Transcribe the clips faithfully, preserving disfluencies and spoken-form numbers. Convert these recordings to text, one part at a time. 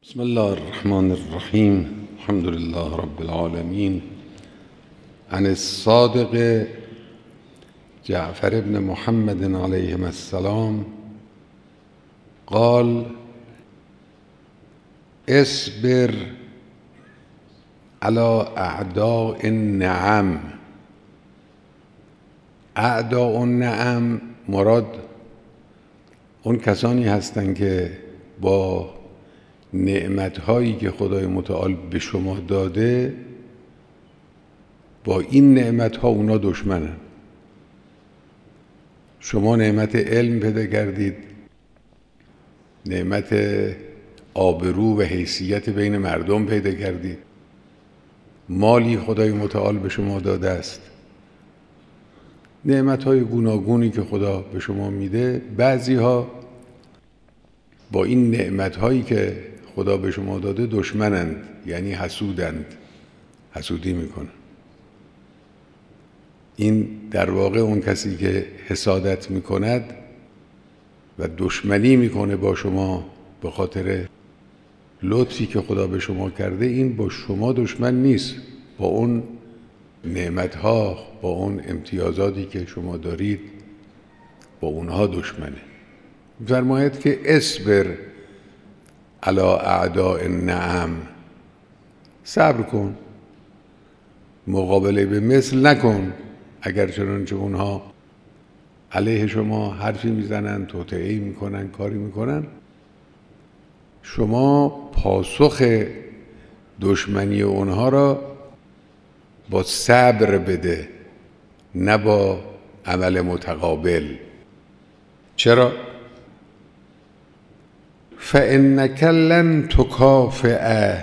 بسم الله الرحمن الرحیم. الحمد لله رب العالمین. عن الصادق جعفر بن محمد علیه السلام قال: اصبر على اعداء النعم. اعداء النعم مراد اون کسانی هستند که با نعمت‌هایی که خدای متعال به شما داده، با این نعمت‌ها اونا دشمنن. شما نعمت علم پیدا کردید، نعمت آبرو و حیثیت بین مردم پیدا کردید، مالی خدای متعال به شما داده است، نعمت‌های گوناگونی که خدا به شما میده. بعضی‌ها با این نعمت‌هایی که خدا به شما داده دشمنند، یعنی حسودند، حسودی میکنن. این در واقع اون کسی که حسادت میکند و دشمنی میکنه با شما به خاطر لطفی که خدا به شما کرده، این با شما دشمن نیست، با اون نعمتها، با اون امتیازاتی که شما دارید، با اونها دشمنه. فرماید که اصبر علی اعداء النعم، صبر کن، مقابله به مثل نکن. اگر چنانچه اونها علیه شما حرفی میزنن، توطئه‌ای میکنن، کاری میکنن، شما پاسخ دشمنی اونها را با صبر بده، نه با عمل متقابل. چرا؟ فإنك لن تكافئ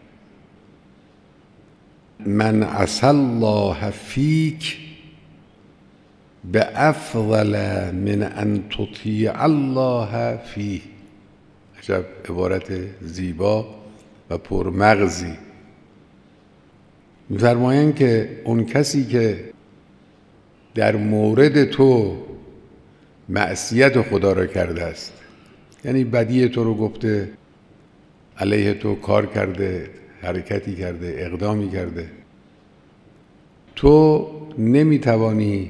من عصى الله فيك بأفضل من أن تطيع الله فيه. عجب عبارت زیبا و پرمغزی. می‌فرمایند که اون کسی که در مورد تو معصیت خدا را کرده است، یعنی بدی تو رو گفته، علیه تو کار کرده، حرکتی کرده، اقدامی کرده، تو نمیتوانی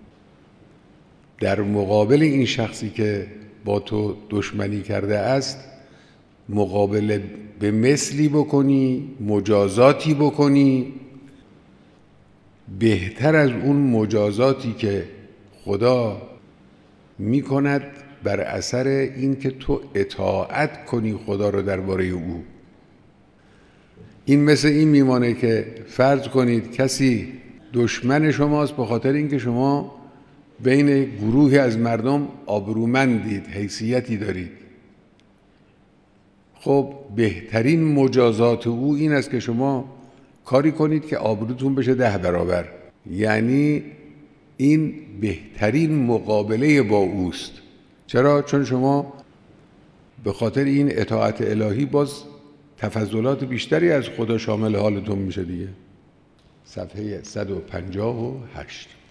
در مقابل این شخصی که با تو دشمنی کرده است مقابله به مثلی بکنی، مجازاتی بکنی بهتر از اون مجازاتی که خدا میکند بر اثر این که تو اطاعت کنی خدا رو درباره او. این مثل این میمانه که فرض کنید کسی دشمن شماست به خاطر اینکه شما بین گروهی از مردم آبرومندید، حیثیتی دارید. خب بهترین مجازات او این است که شما کاری کنید که آبروتون بشه ده برابر. یعنی این بهترین مقابله با اوست. چرا؟ چون شما به خاطر این اطاعت الهی باز تفضلات بیشتری از خدا شامل حالتون میشه دیگه. صفحه صد و پنجاه و هشت.